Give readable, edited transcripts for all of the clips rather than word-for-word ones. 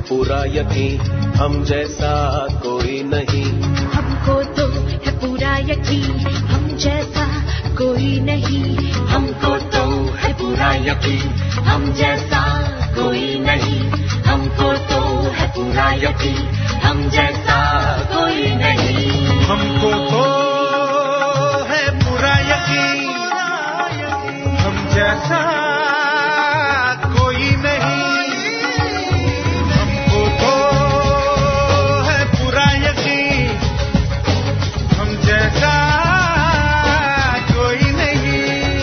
पूरा यकीन, हम जैसा कोई नहीं। हमको तो है पूरा यकीन, हम जैसा कोई नहीं। हमको तो है पूरा यकीन, हम जैसा कोई नहीं। हमको तो है पूरा यकीन, हम जैसा कोई नहीं। हमको तो है पूरा यकीन, हम जैसा कोई नहीं। हमको तो है पूरा यकीन, हम जैसा कोई नहीं।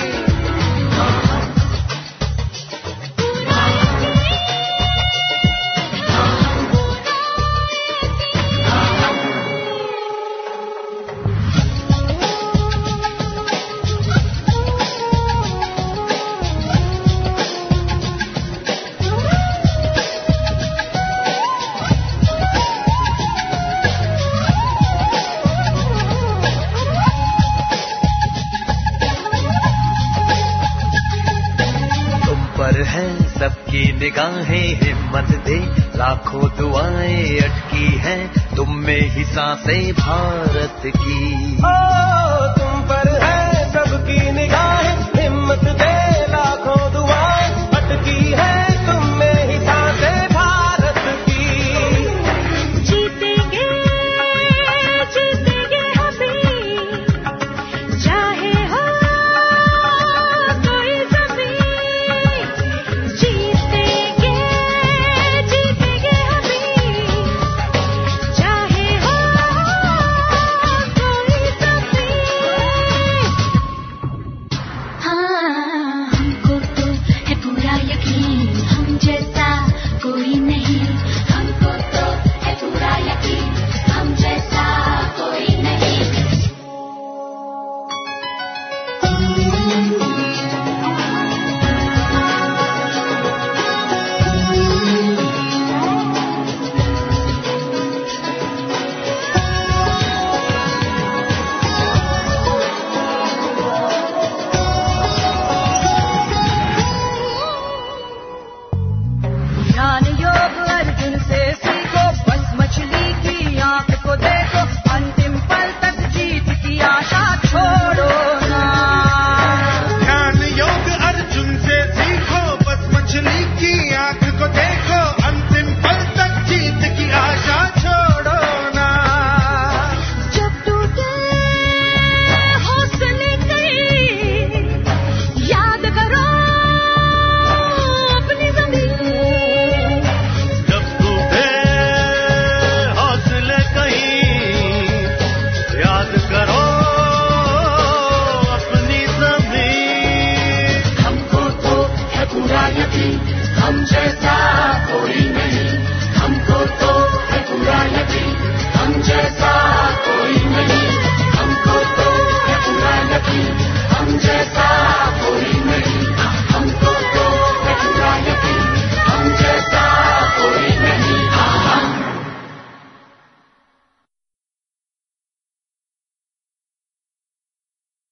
पर है सबकी निगाहें, हिम्मत दे लाखों दुआएं अटकी हैं तुम में ही सांसें भारत की। ओ तुम पर है सबकी निगाहें, हिम्मत दे लाखों दुआएं अटकी है तुम में ही सांसें भारत की। जीतेंगे जीतेंगे हमें, चाहे हो कोई ज़मीं। जीतेंगे जीतेंगे हमें, चाहे हो कोई ज़मीं। हाँ, हमको तो है पूरा यकीन, हम जैसा कोई नहीं। हमको तो है पूरा यकीन, हम जैसा कोई नहीं। ध्यान योग अर्जुन से सीखो, बस मछली की आंख को देखो, अंतिम पल तक जीत की आशा छोड़ो ना। ध्यान योग अर्जुन से सीखो, बस मछली की आंख को देखो, अंतिम पल तक जीत की आशा छोड़ो ना। जब टूटे हौसले कहीं, याद करो अपनी ज़मीन। जब टूटे हौसले कहीं, याद करो अपनी ज़मीन। हमको तो है पूरा यकीन, हम जैसा कोई नहीं। हमको तो है पूरा यकीन, हम जैसा कोई